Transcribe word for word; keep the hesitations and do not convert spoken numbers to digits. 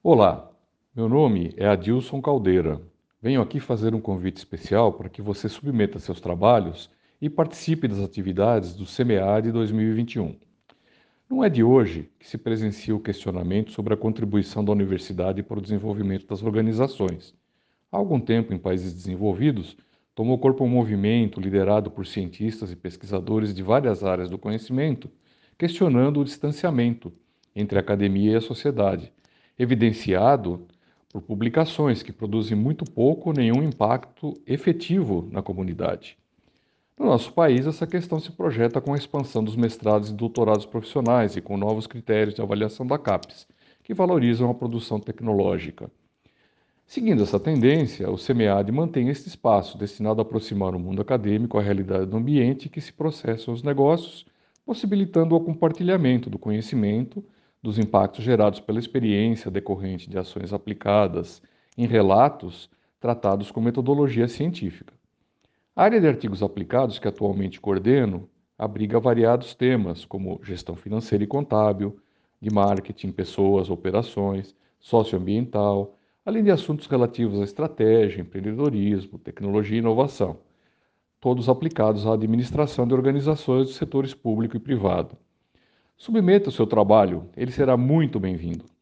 Olá, meu nome é Adilson Caldeira. Venho aqui fazer um convite especial para que você submeta seus trabalhos e participe das atividades do SEMEAD dois mil e vinte e um. Não é de hoje que se presencia o questionamento sobre a contribuição da universidade para o desenvolvimento das organizações. Há algum tempo, em países desenvolvidos, tomou corpo um movimento liderado por cientistas e pesquisadores de várias áreas do conhecimento, questionando o distanciamento entre a academia e a sociedade, evidenciado por publicações que produzem muito pouco ou nenhum impacto efetivo na comunidade. No nosso país, essa questão se projeta com a expansão dos mestrados e doutorados profissionais e com novos critérios de avaliação da CAPES, que valorizam a produção tecnológica. Seguindo essa tendência, o SEMEAD mantém este espaço destinado a aproximar o mundo acadêmico à realidade do ambiente que se processam os negócios, possibilitando o compartilhamento do conhecimento, dos impactos gerados pela experiência decorrente de ações aplicadas em relatos tratados com metodologia científica. A área de artigos aplicados que atualmente coordeno abriga variados temas, como gestão financeira e contábil, de marketing, pessoas, operações, socioambiental, além de assuntos relativos à estratégia, empreendedorismo, tecnologia e inovação, todos aplicados à administração de organizações dos setores público e privado. Submeta o seu trabalho, ele será muito bem-vindo.